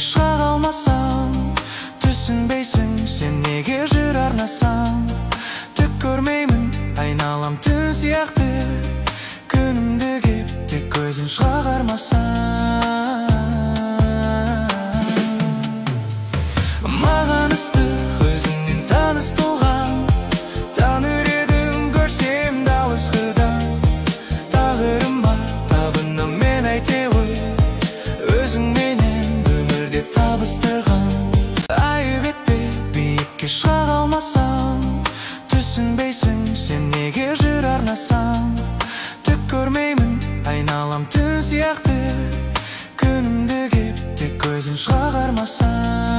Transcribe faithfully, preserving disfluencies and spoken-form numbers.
шыға қалмасам, түсінбейсің сен неге жүр арнасам. Түк көрмеймін, айналам түн сияқты, күнімді кеп тек көзін шығармасам. Маған ыстық өзіңнен таныс толған, таныр едім көрсем де алысқыдан. Тағдырыма табынам мен әйтеуір, өзіңменен өмірде табыстырған. Айып етпе биікке шыға қалмасам, түсінбейсің сен неге жүр арнасам. Түк көрмеймін, айналам түн сияқты, күнімді кеп тек көзін шығармасам.